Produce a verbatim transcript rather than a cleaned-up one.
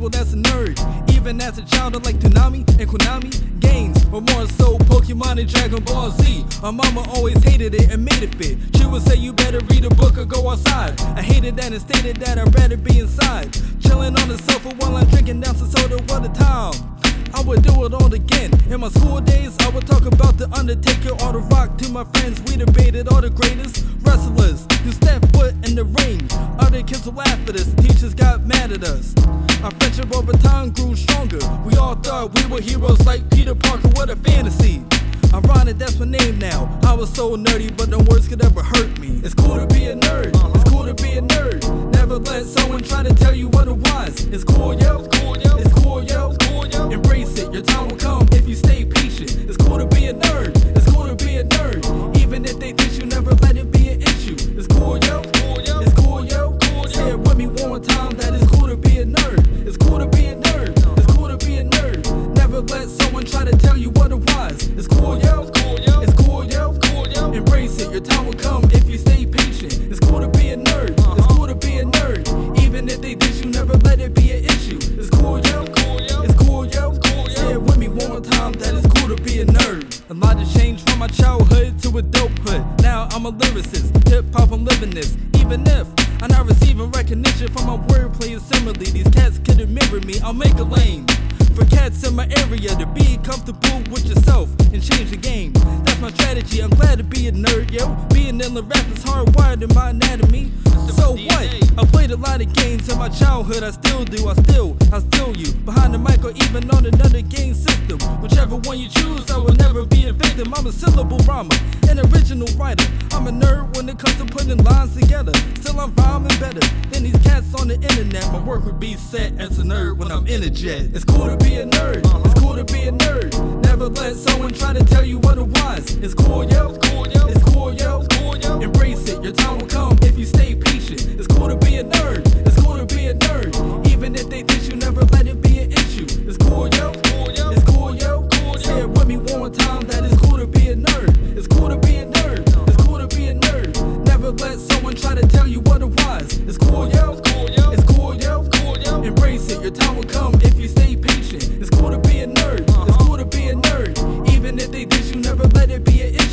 label that's a nerd. Even as a child, I like Toonami and Konami games, or more so Pokemon and Dragon Ball Z. My mama always hated it and made it fit. She would say you better read a book or go outside. I hated that and stated that I'd rather be inside, chilling on the sofa while I'm drinking down some soda. What a time! I would do it all again. In my school days, I would talk about The Undertaker or The Rock to my friends. We debated all the greatest wrestlers who stepped foot in the ring. Other kids would laugh at us, teachers got mad at us. Our friendship over time grew stronger. We all thought we were heroes like Peter Parker. What a fantasy! Ironic, that's my name now. I was so nerdy, but no words could ever hurt me. It's cool to be a nerd. It's cool to be a nerd. Never let someone try to tell you otherwise. It's cool, yo. It's cool, yo. It's cool, yo. It's cool, yo. Embrace it. Your time will come if you stay patient. It's cool to be a nerd. It's cool to be a nerd. Even if they diss you, never let it be an issue. It's cool, yo. It's cool, yo. It's cool, yo. Say it with me one more time. That it's cool to be a nerd. It's cool to be a nerd. It's cool to be a nerd. Never let someone try to tell you otherwise. It's cool, yo. It's cool, yo. It's cool, yo. Cool, yo. Embrace it. Your time will come if you stay patient. It's cool to be a nerd. It's cool to be a nerd. Even if they diss you, never let it be an issue. It's cool, yo. It's cool, yo. Say it with me one more time. That it's cool to be a nerd. A lot has changed from my childhood to adulthood. Now I'm a lyricist. Hip hop, I'm living this. Even if I'm not receiving recognition from my wordplay and simile, these cats couldn't mirror me. I'll make a lane for cats in my area to be comfortable with yourself and change the game. That's my strategy. I'm glad to be a nerd, yo. Being in the rap is hardwired in my anatomy. So what? I played a lot of games in my childhood. I still do. I still, I still you behind the mic or even on another game system. Whichever one you choose, I will never be a victim. I'm a syllable rhymer, an original writer. I'm a nerd when it comes to putting lines together. Still I'm rhyming better than these cats on the internet. My work would be set as a nerd when I'm in a jet. It's cool to be a nerd. It's cool to be a nerd. Never let someone try to tell you otherwise. It's cool, yo. It's cool, yo. It's cool, yo. Cool, yo. Embrace it. Your time will come if you stay patient. It's cool to be a nerd. It's cool to be a nerd. Even if they diss you, never let it be an issue. It's cool, yo. It's cool, yo. Say it with me one more time. That it's cool to be a nerd. It's cool to be a nerd. It's cool to be a nerd. Never let someone try to tell you otherwise. It's cool, yo. It's cool, yo. Embrace it. Your time will come if you stay patient. It's cool to be a nerd. It's cool to be a nerd. Even if they diss you, never let it be an issue.